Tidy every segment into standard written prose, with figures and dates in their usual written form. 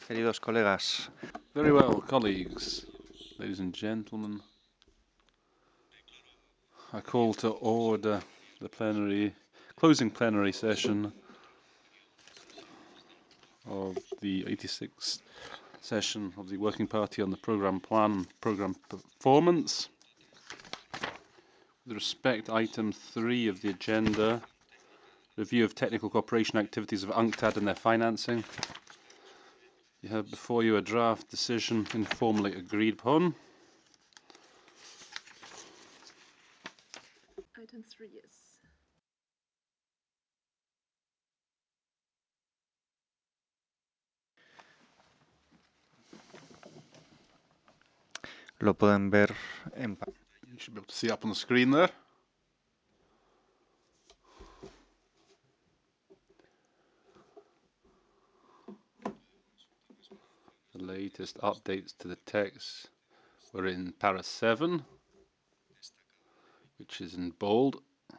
Queridos colegas. Very well, colleagues, ladies and gentlemen. I call to order the closing plenary session of the 86th session of the Working Party on the Programme Plan and Programme Performance. With respect to item 3 of the agenda, review of technical cooperation activities of UNCTAD and their financing. You have before you a draft decision informally agreed upon. Item 3, yes. Lo pueden ver en... You should be able to see up on the screen there. The latest updates to the text were in para 7, which is in bold.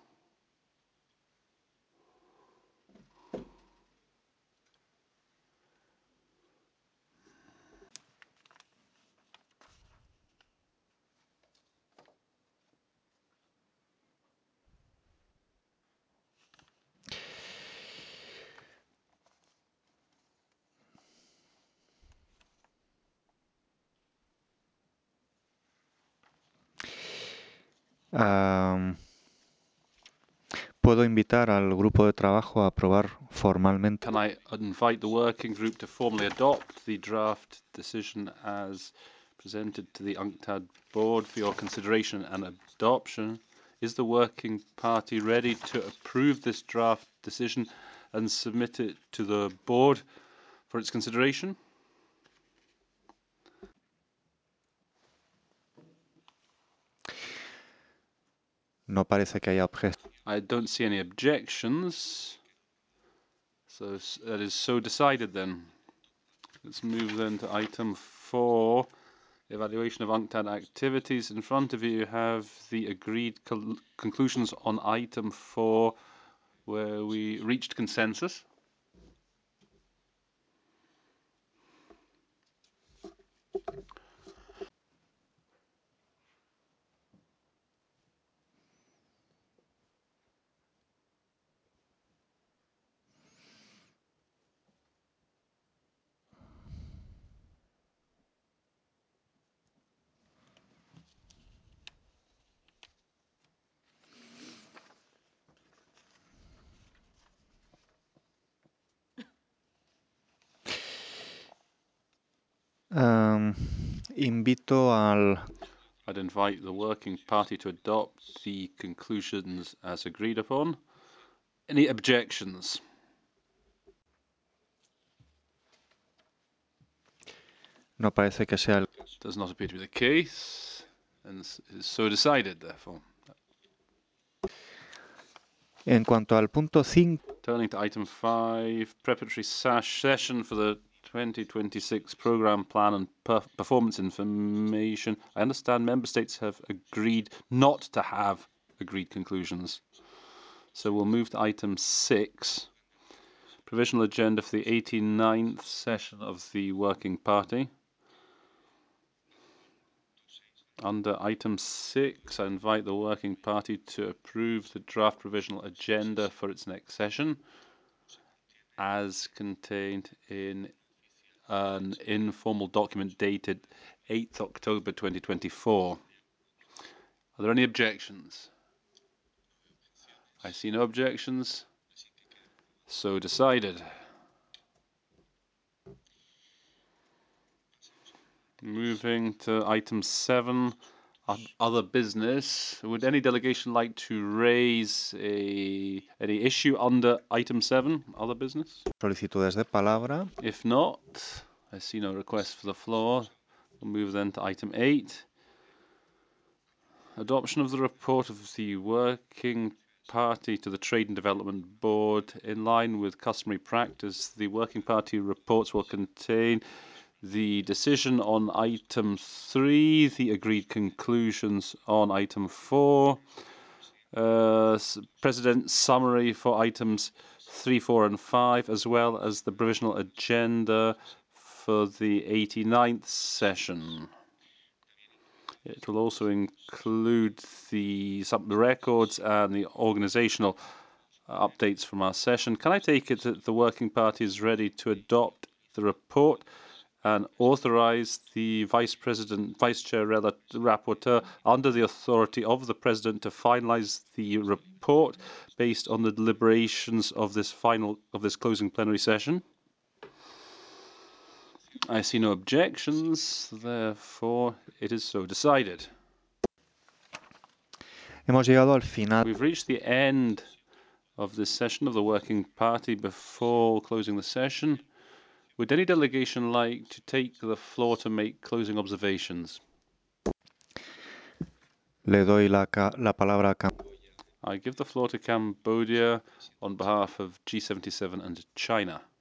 Puedo invitar al grupo de trabajo a aprobar formalmente. Can I invite the working group to formally adopt the draft decision as presented to the UNCTAD board for your consideration and adoption? Is the working party ready to approve this draft decision and submit it to the board for its consideration? No parece que haya objeciones. I don't see any objections, so that is so decided then. Let's move then to item 4, evaluation of UNCTAD activities. In front of you have the agreed conclusions on item 4, where we reached consensus. Invito al... I'd invite the working party to adopt the conclusions as agreed upon. Any objections? No parece que sea el... Does not appear to be the case, and is so decided, therefore. En cuanto al punto 5... Turning to item 5, preparatory session for the 2026 Programme Plan and Performance Information. I understand Member States have agreed not to have agreed conclusions. So we'll move to item 6, provisional agenda for the 89th session of the Working Party. Under item 6, I invite the Working Party to approve the draft provisional agenda for its next session, as contained in an informal document dated 8th October 2024. Are there any objections? I see no objections, so decided. Moving to item 7, other business. Would any delegation like to raise any issue under item 7, other business? Solicitudes de palabra. If not, I see no request for the floor. We'll move then to item 8. Adoption of the report of the Working Party to the Trade and Development Board. In line with customary practice, the Working Party reports will contain the decision on item 3, the agreed conclusions on item 4, President's summary for items 3, 4 and 5, as well as the provisional agenda for the 89th session. It will also include the records and the organizational updates from our session. Can I take it that the Working Party is ready to adopt the report and authorize the Vice Chair Rapporteur under the authority of the President to finalize the report based on the deliberations of this closing plenary session? I see no objections, therefore it is so decided. Hemos llegado al final. We've reached the end of this session of the Working Party. Before closing the session, would any delegation like to take the floor to make closing observations? Le doy la palabra a I give the floor to Cambodia on behalf of G77 and China.